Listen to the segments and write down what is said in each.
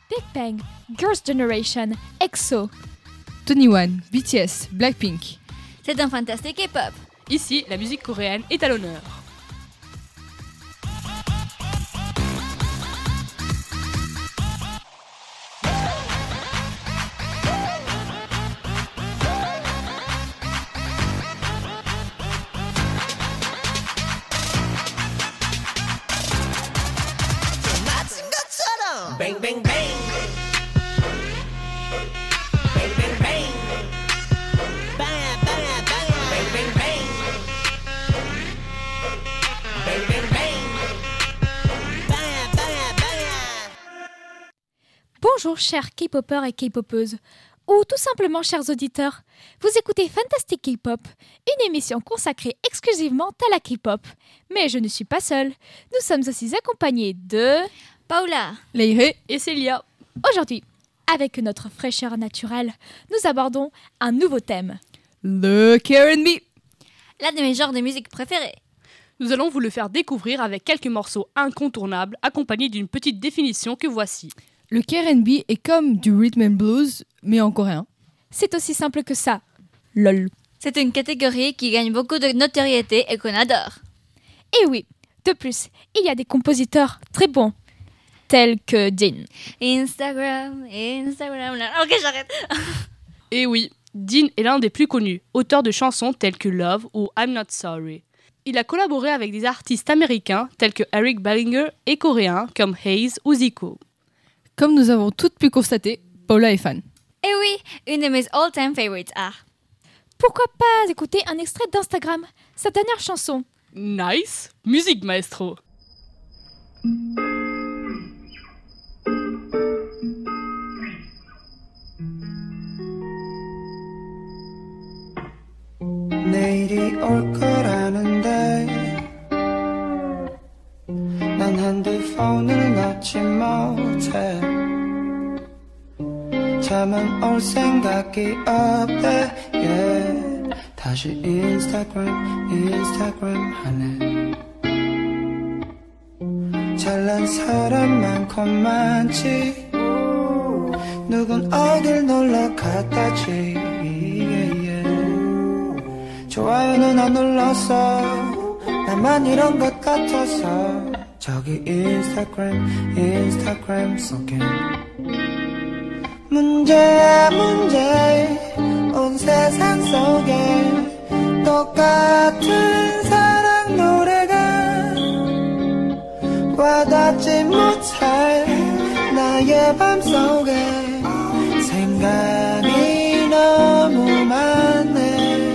Big Bang, Girls' Generation, EXO. 21, BTS, Blackpink. C'est un fantastique K-pop. Ici, la musique coréenne est à l'honneur. Bang bang bang. Bang bang bang. Bang bang bang. Bang bang bang. Bang bang bang. Bang bang bang. Bonjour chers K-popers et K-popeuses, ou tout simplement chers auditeurs. Vous écoutez Fantastic K-pop, une émission consacrée exclusivement à la K-pop. Mais je ne suis pas seule. Nous sommes aussi accompagnés de... Paula, Leire Et Célia. Aujourd'hui, avec notre fraîcheur naturelle, nous abordons un nouveau thème. le K&B. l'un de mes genres de musique préférés. Nous allons vous le faire découvrir avec quelques morceaux incontournables accompagnés d'une petite définition que voici. Le K&B est comme du rhythm and blues, mais en coréen. C'est aussi simple que ça. LOL. C'est une catégorie qui gagne beaucoup de notoriété et qu'on adore. Et oui, de plus, il y a des compositeurs très bons, tels que Jin. Instagram. Ok, j'arrête. Et oui, Jin est l'un des plus connus, auteur de chansons telles que Love ou I'm Not Sorry. Il a collaboré avec des artistes américains tels que Eric Bellinger et coréens comme Haze ou Zico. Comme nous avons toutes pu constater, Paula est fan. Et oui, une de mes all-time favorites. Pourquoi pas écouter un extrait d'Instagram, sa dernière chanson. Nice, musique maestro. 내일이 올 거라는데 난 핸드폰을 놓지 못해 잠은 올 생각이 없대 yeah. 다시 인스타그램 하네 잘난 사람 많고 많지 누군 어딜 놀러 갔다지 yeah. 좋아요는 안 눌렀어 나만 이런 것 같아서 저기 인스타그램 속엔 문제야 문제 온 세상 속에 똑같은 사랑 노래가 와닿지 못할 나의 맘속에 생각이 너무 많네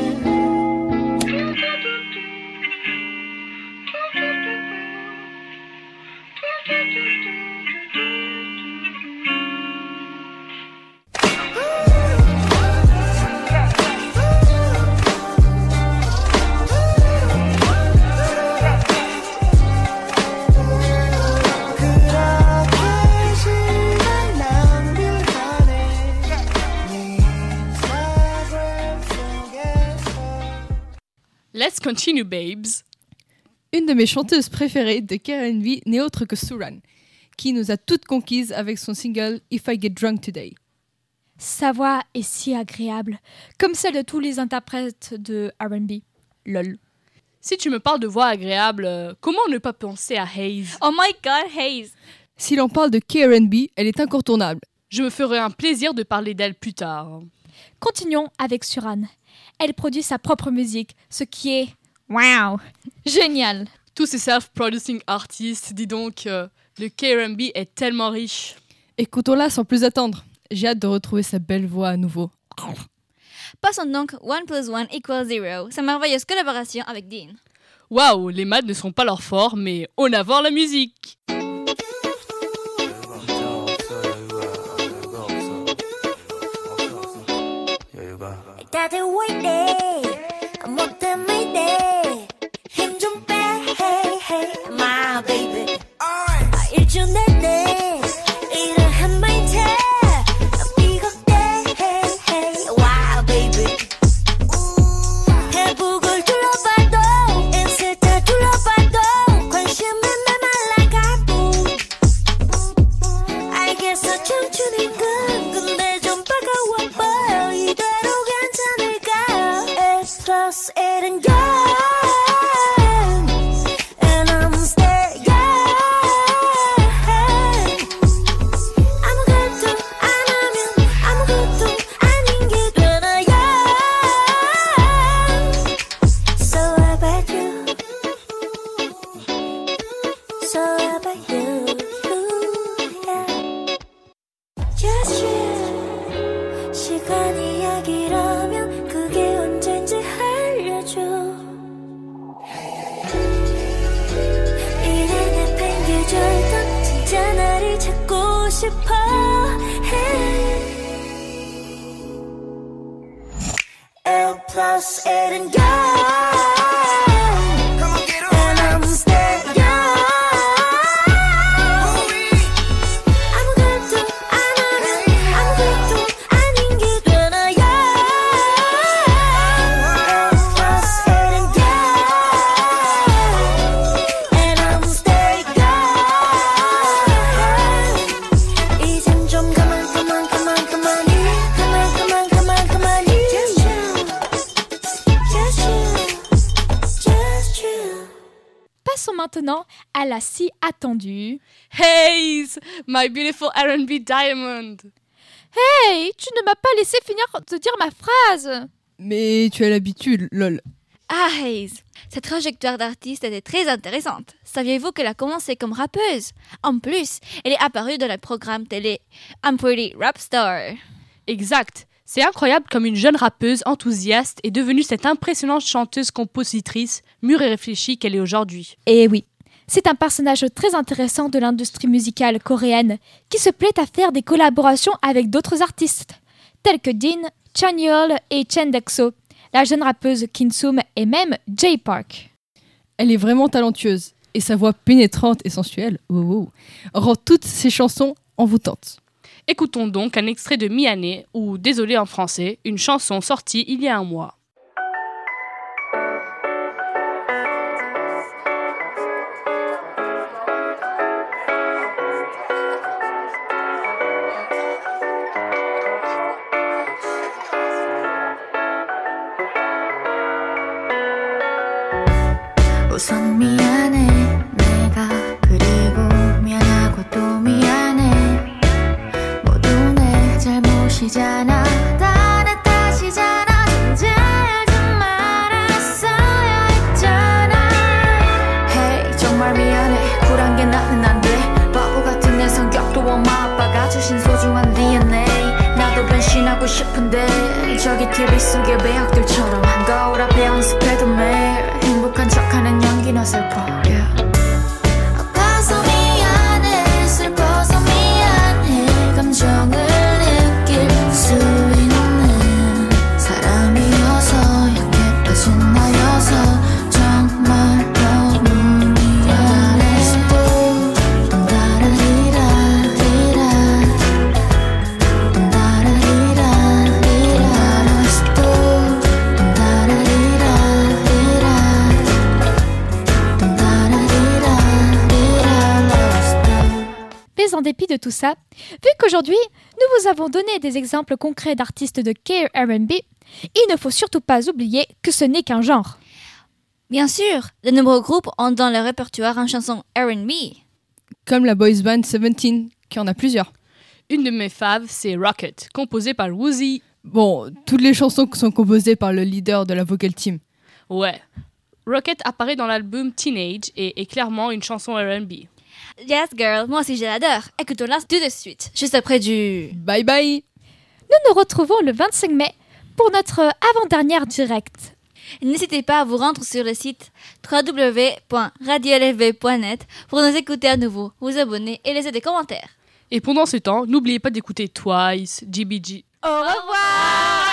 Let's continue, babes. Une de mes chanteuses préférées de K&B n'est autre que Suran, qui nous a toutes conquises avec son single If I Get Drunk Today. Sa voix est si agréable, comme celle de tous les interprètes de R&B. LOL. Si tu me parles de voix agréable, comment ne pas penser à Haze? Oh my god, Haze. Si l'on parle de K&B, elle est incontournable. Je me ferai un plaisir de parler d'elle plus tard. Continuons avec Suran. Elle produit sa propre musique, ce qui est... Wow! Génial! Tous ces self-producing artistes, dis donc, le K&B est tellement riche. Écoutons-la sans plus attendre. J'ai hâte de retrouver sa belle voix à nouveau. Passons donc 1 + 1 = 0, sa merveilleuse collaboration avec Dean. Waouh, les maths ne sont pas leur fort, mais en avant la musique! 다들 왜 이래 뭐 때문에 힘 좀 빼 hey hey my baby 일주일 내내 일을 한 마이트 비겁대 hey hey wow baby 페북을 둘러봐도 인스타 둘러봐도 관심은 메말라가 알겠어 춤 just getting young. And I'm staying young. 아무것도 안 하는 아무것도 아닌 게 되나요? Just getting young. And I'm staying young. 이젠 좀 가만히 Just you. Passons maintenant à la si attendue. Haze, my beautiful R&B diamond. Hey, tu ne m'as pas laissé finir de dire ma phrase. Mais tu as l'habitude, lol. Ah, Haze, cette trajectoire d'artiste était très intéressante. Saviez-vous qu'elle a commencé comme rappeuse? En plus, elle est apparue dans le programme télé I'm Pretty Rap Star. Exact. C'est incroyable comme une jeune rappeuse enthousiaste est devenue cette impressionnante chanteuse-compositrice, mûre et réfléchie qu'elle est aujourd'hui. Et oui, c'est un personnage très intéressant de l'industrie musicale coréenne qui se plaît à faire des collaborations avec d'autres artistes, tels que Dean, Chanyeol et Chen Dexo, la jeune rappeuse Kinsum et même Jay Park. Elle est vraiment talentueuse et sa voix pénétrante et sensuelle rend toutes ses chansons envoûtantes. Écoutons donc un extrait de Mi-année, ou Désolé en français, une chanson sortie il y a un mois. 우선 미안해 내가 그리고 미안하고 또 미안해 모두 내 잘못이잖아 다 내 탓이잖아 존재하지 말았어야 했잖아 Hey 정말 미안해 쿨한 게 나는 안돼 바보 같은 내 성격도 엄마 아빠가 주신 소중한 DNA 나도 변신하고 싶은데 저기 TV 속의 배역들처럼 거울 앞에 연습해도 매일 행복한 척하는 연기나 슬퍼 yeah. 아파서 미안해 슬퍼서 미안해 감정을 느낄 수 있는 사람이어서 약해 빠진 나여서 정말 너무 미안해 Mais en dépit de tout ça, vu qu'aujourd'hui, nous vous avons donné des exemples concrets d'artistes de K-R&B, il ne faut surtout pas oublier que ce n'est qu'un genre. Bien sûr, de nombreux groupes ont dans leur répertoire une chanson R&B. Comme la boys band 17, qui en a plusieurs. Une de mes faves, c'est Rocket, composée par Woozi. Bon, toutes les chansons sont composées par le leader de la vocal team. Ouais. Rocket apparaît dans l'album Teenage et est clairement une chanson R&B. Yes girl, moi aussi je l'adore. Écoutons-la tout de suite, juste après du... Bye bye. Nous nous retrouvons le 25 mai pour notre avant-dernière direct. N'hésitez pas à vous rendre sur le site www.radiolfb.net pour nous écouter à nouveau, vous abonner et laisser des commentaires. Et pendant ce temps, n'oubliez pas d'écouter Twice, GBG. Au revoir.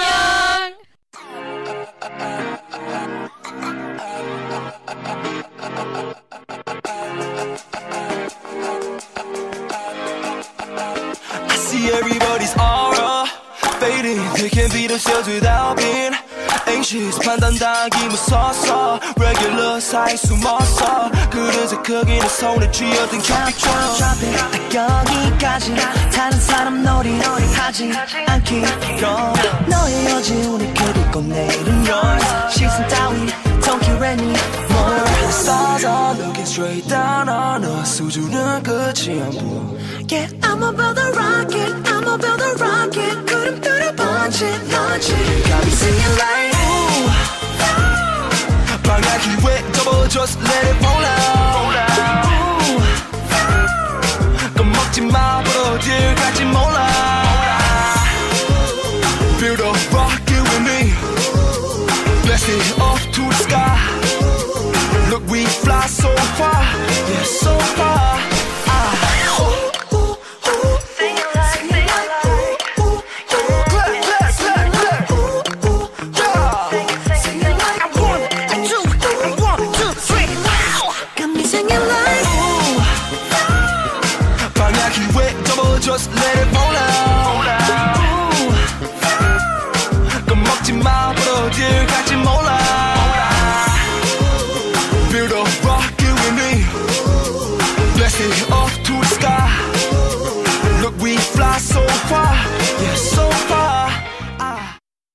I see everybody's aura fading. They can't beat themselves without being anxious. 판단당하기 무서웠어. Regular 사이 숨었어. 그래서 거기는 손에 쥐어든 캡처럼 여기까지 다른 사람 놀이 하지 않기 너의 여지운이 그리고 내일은 yours. 시선 따위 don't care anymore. 서서 looking straight down on us. 수준은 끝이 안 보여. Yeah, I'ma build a rocket, I'ma build a rocket. 구름 뚫어 punch it, launch it. Got me singing like ooh. 방향 기회 double, just let it roll out. Ooh. 겁먹지 마, but 어딜 갈지 몰라. Build a rocket with me. Blast it up to the sky. Look, we fly so far, yeah, so far. just let it roll out. 겁먹지 마, but 어딜 갈지 몰라. Build a